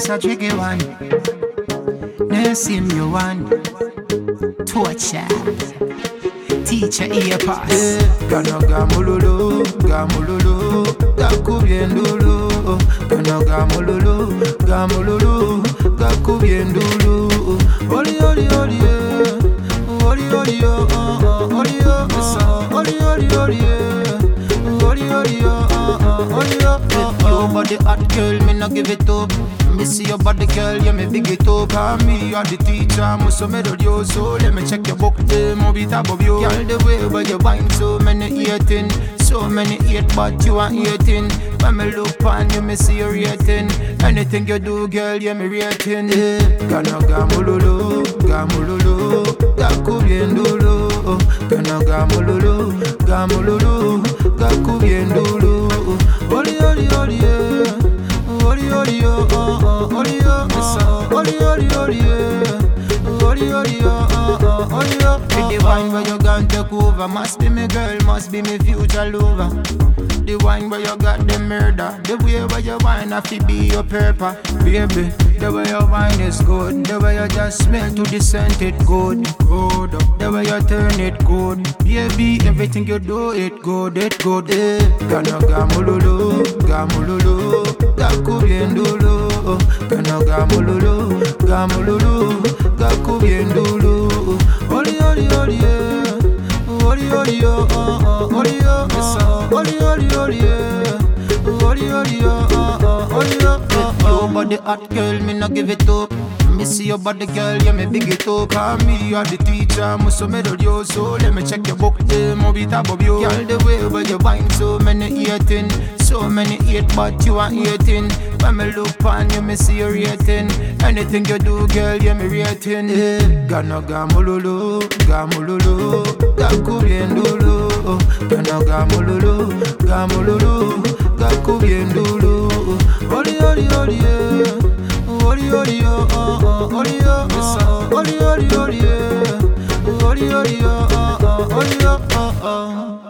this a tricky one. Now see me one. Torture. Teacher ear pass. Gana gamululu, gamululu, gakubiendulu. Gana gamululu, gamululu, gakubiendulu. Oli oli oli oli oli oli oli oli oli oli oli. Your body hot girl, me no give it up. Me see your body girl, yeah me big it up. And me are the teacher, must so let me check your book, more bit above you. Girl, the way where you wine, so many eating, so many eat, but you are eating. When me look on you, me see you rating. Anything you do, girl, yeah me rating. Gana gamululu, gamululu, gakubiendulu. Gana gamululu, gamululu, gakubiendulu. Oli oli oli oli oli oli The wine where you gone take over must be me girl, must be me future lover. The wine where you got the murder. The way where you wine have to be your purple. Baby, the way your wine is good. The way you just smell to the scent it good. Good. The way you turn it good. Baby, everything you do it good, it good. Gana gamululu, gamululu, gakubiendulu. Gana gamululu, gamululu, gakubiendulu. Oli oli oli oli oli oli oli oli oli. Your body hot girl, me no give it up. Me see your body girl, yeah me big it up. And me are the teacher, must so let me check your book, more bit above you. Girl, the way where you wine, so many eating, so many eat, but you are eating. When me look on you, me see you rating. Anything you do, girl, yeah me rating. Gana gamululu, gamululu, gakubiendulu. Gana gamululu, gamululu, gakubiendulu. Oli oli oli oli oli oli oli oli oli oli oli.